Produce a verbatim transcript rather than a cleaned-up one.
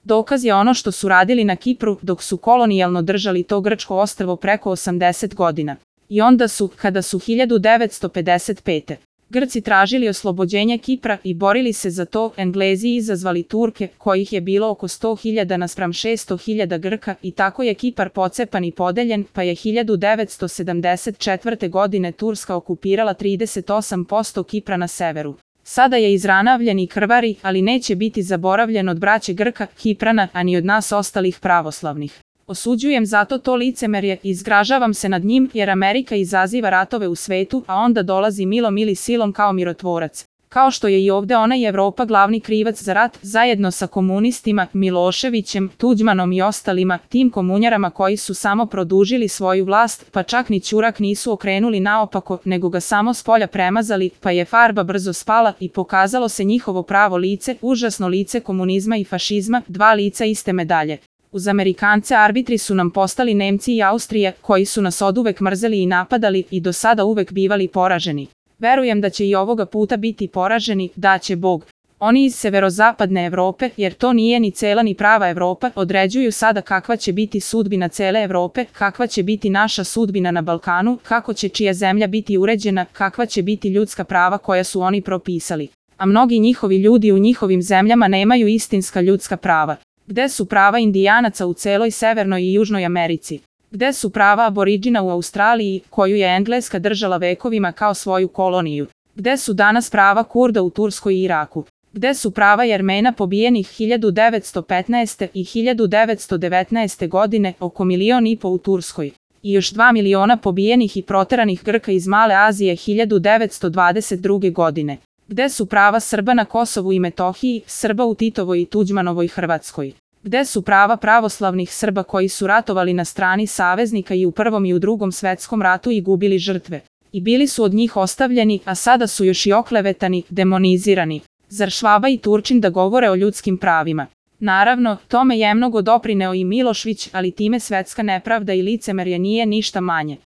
Dokaz je ono što su radili na Kipru dok su kolonijalno držali to grčko ostrvo preko osamdeset godina. I onda su, kada su hiljadu devetsto pedeset pete. Grci tražili oslobođenje Kipra i borili se za to, Englezi izazvali Turke, kojih je bilo oko sto hiljada naspram šesto hiljada Grka, i tako je Kipar pocepan i podeljen, pa je hiljadu devetsto sedamdeset četvrte. godine Turska okupirala trideset osam posto Kipra na severu. Sada je izranavljen i krvari, ali neće biti zaboravljen od braće Grka, Kiprana, a ni od nas ostalih pravoslavnih. Osuđujem zato to licemerje i zgražavam se nad njim, jer Amerika izaziva ratove u svetu, a onda dolazi milom ili silom kao mirotvorac. Kao što je i ovde ona i Evropa glavni krivac za rat, zajedno sa komunistima, Miloševićem, Tuđmanom i ostalima, tim komunjarama koji su samo produžili svoju vlast, pa čak ni ćurak nisu okrenuli naopako, nego ga samo spolja premazali, pa je farba brzo spala i pokazalo se njihovo pravo lice, užasno lice komunizma i fašizma, dva lica iste medalje. Uz Amerikance arbitri su nam postali Nemci i Austrija, koji su nas oduvek mrzeli i napadali i do sada uvek bivali poraženi. Verujem da će i ovoga puta biti poraženi, da će Bog. Oni iz severozapadne Evrope, jer to nije ni cela ni prava Evropa, određuju sada kakva će biti sudbina cele Evrope, kakva će biti naša sudbina na Balkanu, kako će čija zemlja biti uređena, kakva će biti ljudska prava koja su oni propisali. A mnogi njihovi ljudi u njihovim zemljama nemaju istinska ljudska prava. Gde su prava indijanaca u celoj Severnoj i Južnoj Americi? Gde su prava aboriđina u Australiji, koju je Engleska držala vekovima kao svoju koloniju? Gde su danas prava Kurda u Turskoj i Iraku? Gde su prava Jermena pobijenih hiljadu devetsto petnaeste. i hiljadu devetsto devetnaeste. godine, oko milion i po u Turskoj? I još dva miliona pobijenih i proteranih Grka iz Male Azije hiljadu devetsto dvadeset druge. godine? Gde su prava Srba na Kosovu i Metohiji, Srba u Titovoj i Tuđmanovoj Hrvatskoj? Gde su prava pravoslavnih Srba koji su ratovali na strani saveznika i u Prvom i u Drugom svetskom ratu i gubili žrtve? I bili su od njih ostavljeni, a sada su još i oklevetani, demonizirani. Zar Švaba i Turčin da govore o ljudskim pravima? Naravno, tome je mnogo doprineo i Milošević, ali time svetska nepravda i licemerje nije ništa manje.